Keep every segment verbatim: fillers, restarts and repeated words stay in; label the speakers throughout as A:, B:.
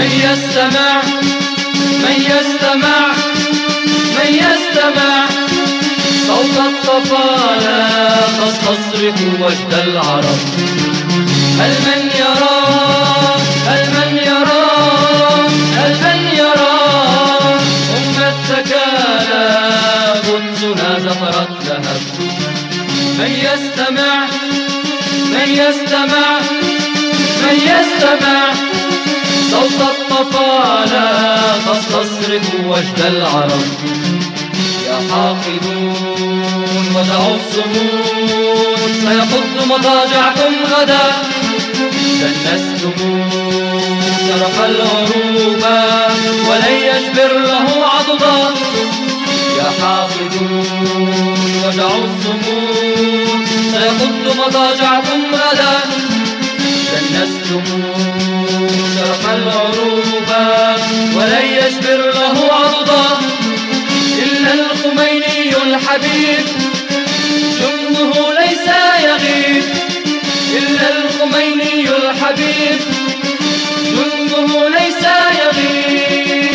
A: من يستمع من يستمع من يستمع صوت الطفالة تستصرخ وجد العرب. هل من يرى هل من يرى هل من يرى أمة تكالى قدسنا زفرت لهب. من يستمع من يستمع من يستمع صوت الطفالة تستصرخ وجد العرب. يا حاقدون ودعوا الصمود سيحط مضاجعكم غدا. دنستم شرف العروبة ولن يجبر له عضدا. يا حاقدون ودعوا الصمود سيحط مضاجعكم غدا. دنستم شرف العروبة ولن يجبر له عضدا. إلا الخميني الحبيب جنده ليس يغيب. إلا الخميني الحبيب جنده ليس يغيب.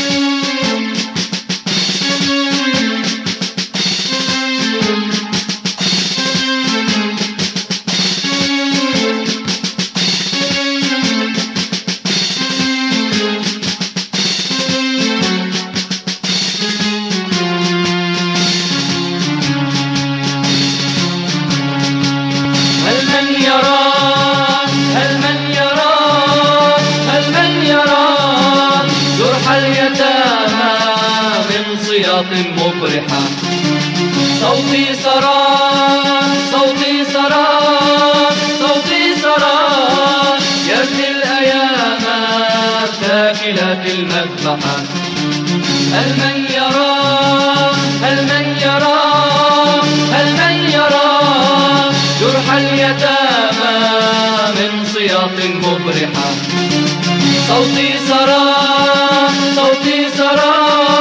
A: مبرحة صوتي سرى صوتي سرى صوتي سرى يبني الأيام الثاكلة المذبحة. هل من يرى هل من يرى هل من يرى جرح اليتامى من صياط مبرحة. صوتي سرى صوتي سرى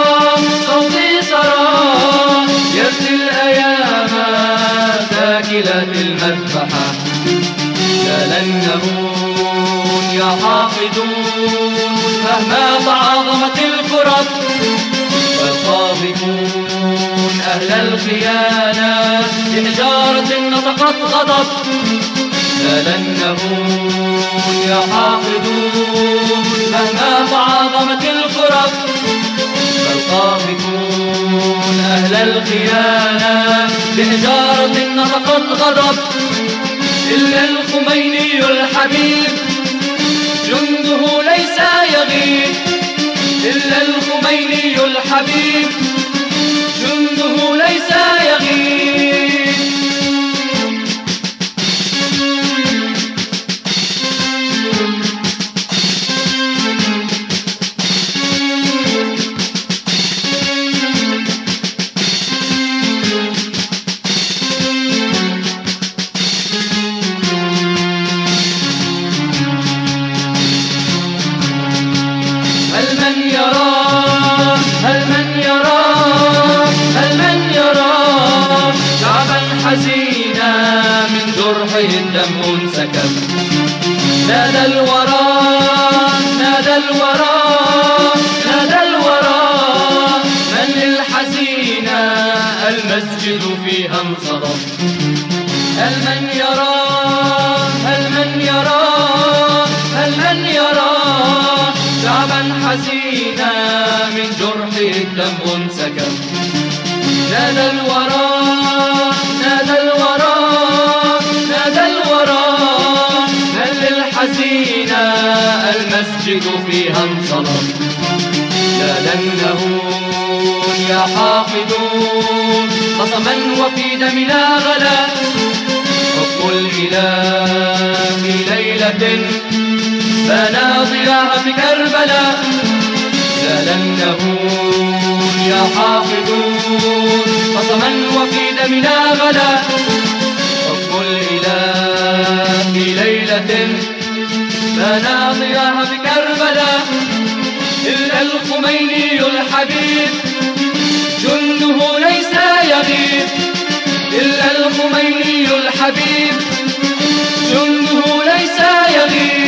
A: المذبحة. لا لن نهون يا حاقدون مهما تعاظمت الكرب. والقاذفون أهل الخيانة بحجارة نطقت غضب. لا لن نهون يا حاقدون مهما تعاظمت الكرب. والقاذفون أهل الخيانة بحجارة نطقت غضب. إلا الخميني الحبيب جنده ليس يغيب. إلا الخميني الحبيب جنده ليس يغيب. حزينا من جرحه الدم انسكب. نادى الورى نادى الورى نادى الورى من للحزينة المسجد فيها انصرف. هل من يرى هل من يرى هل من يرى شعبا حزينا من جرحه الدم انسكب. نادى الورى نادى الورى نادى الورى من للحزينة المسجد فيها انصرف. لا لن نهون يا حاقدون قسما وفي دمنا غلا. حكم الإله في ليلة بنى ضياء في كربلاء. لا لن نهون يا حاقدون قسما وفي دمنا غلا. حكم الإله في ليلة بنى ضياء في كربلاء. إلا الخميني الحبيب جنده ليس يغيب. إلا الخميني الحبيب جنده ليس يغيب.